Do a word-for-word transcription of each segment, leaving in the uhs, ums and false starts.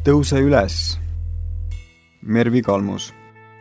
Tõuse üles. Mervi Kalmus.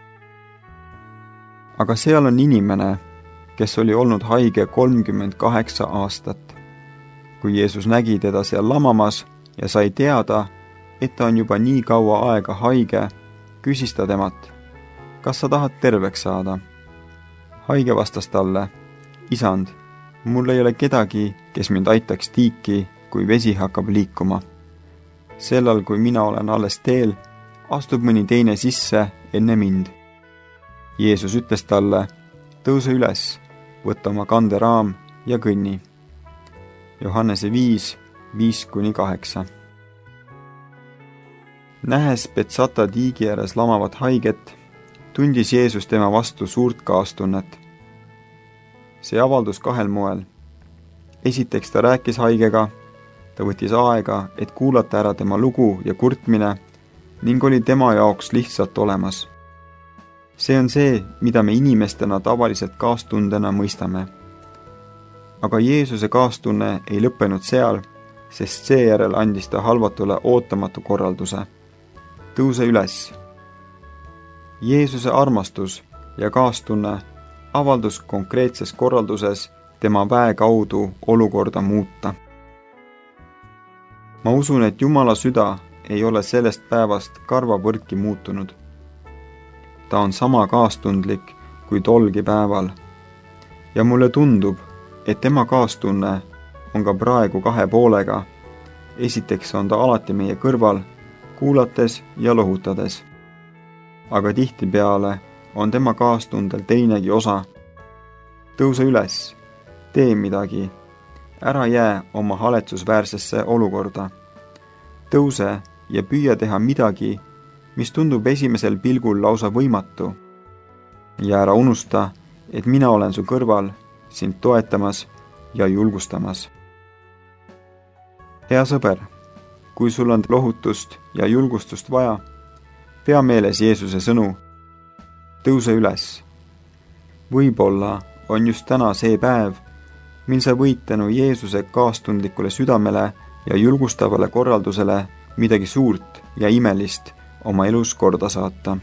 Aga seal on inimene, kes oli olnud haige kolmkümmend kaheksa aastat. Kui Jeesus nägi teda seal lamamas ja sai teada, et ta on juba nii kaua aega haige, küsis ta temat, kas sa tahad terveks saada? Haige vastas talle, isand, mul ei ole kedagi, kes mind aitaks tiiki, kui vesi hakkab liikuma. Sellal, kui mina olen alles teel, astub mõni teine sisse enne mind. Jeesus ütles talle, tõuse üles, võtta oma kanderaam ja kõnni. Johannese viis, viis kuni kaheksa. Nähes Betsata tiigi ääres lamavat haiget, tundis Jeesus tema vastu suurt kaastunnet. See avaldus kahel moel. Esiteks ta rääkis haigega, ta võttis aega, et kuulata ära tema lugu ja kurtmine ning oli tema jaoks lihtsalt olemas. See on see, mida me inimestena tavaliselt kaastundena mõistame. Aga Jeesuse kaastunne ei lõppenud seal, sest seejärel andis ta halvatule ootamatu korralduse. Tõuse üles. Jeesuse armastus ja kaastunne avaldus konkreetses korralduses tema väe kaudu olukorda muuta. Ma usun, et Jumala süda ei ole sellest päevast karvavõrdki muutunud. Ta on sama kaastundlik kui tolgi päeval. Ja mulle tundub, et tema kaastunne on ka praegu kahe poolega. Esiteks on ta alati meie kõrval, kuulates ja lohutades. Aga tihtipeale on tema kaastundel teinegi osa. Tõuse üles, tee midagi, ära jää oma haletsusväärsesse olukorda. Tõuse ja püüa teha midagi, mis tundub esimesel pilgul lausa võimatu. Ja ära unusta, et mina olen su kõrval, sind toetamas ja julgustamas. Hea sõber, kui sul on lohutust ja julgustust vaja, pea meeles Jeesuse sõnu. Tõuse üles. Võib-olla on just täna see päev, mil sa võid tänu Jeesuse kaastundlikule südamele ja julgustavale korraldusele midagi suurt ja imelist oma elus korda saata.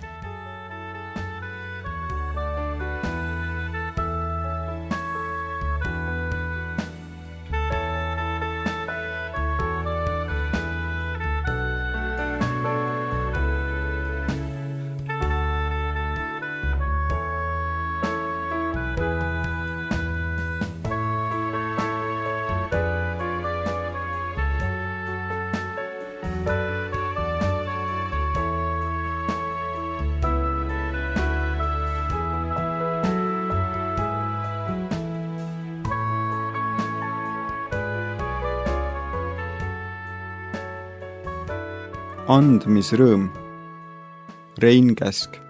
Andmisrõõm. Rein Käsk.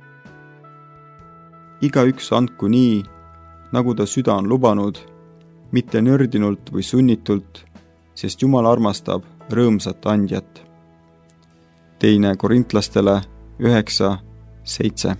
Igaüks andku nii, nagu ta süda on lubanud, mitte nördinult või sunnitult, sest Jumal armastab rõõmsat andjat. Teine Korintlastele üheksa, seitse.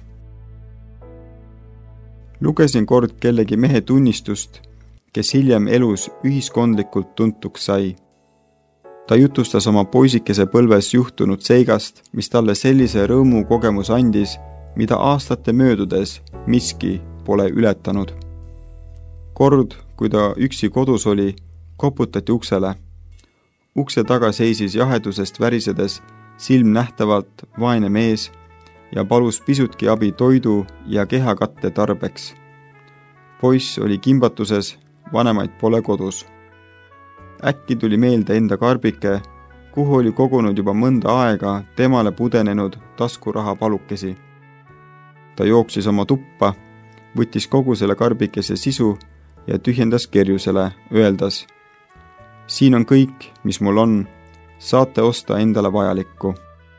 Lugesin kord kellegi mehe tunnistust, kes hiljem elus ühiskondlikult tuntuks sai. Ta jutustas oma poisikese põlves juhtunud seigast, mis talle sellise rõõmu kogemus andis, mida aastate möödudes miski pole ületanud. Kord, kui ta üksi kodus oli, koputati uksele. Ukse taga seisis jahedusest värisedes silmnähtavalt vaene mees ja palus pisutki abi toidu ja kehakatte tarbeks. Poiss oli kimbatuses, vanemaid pole kodus. Äkki tuli meelde enda karbike, kuhu oli kogunud juba mõnda aega temale pudenenud taskuraha palukesi. Ta jooksis oma tuppa, võttis kogu selle karbikese sisu ja tühjendas kerjusele, öeldes, siin on kõik, mis mul on, saate osta endale vajalikku.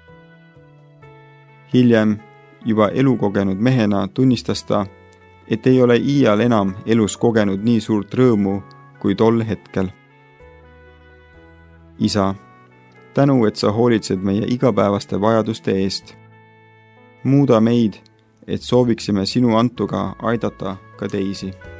Hiljem, juba elukogenud mehena tunnistas ta, et ei ole iial enam elus kogenud nii suurt rõõmu kui tol hetkel. Isa, tänu, et sa hoolitsed meie igapäevaste vajaduste eest. Muuda meid, et sooviksime sinu antuga aidata ka teisi.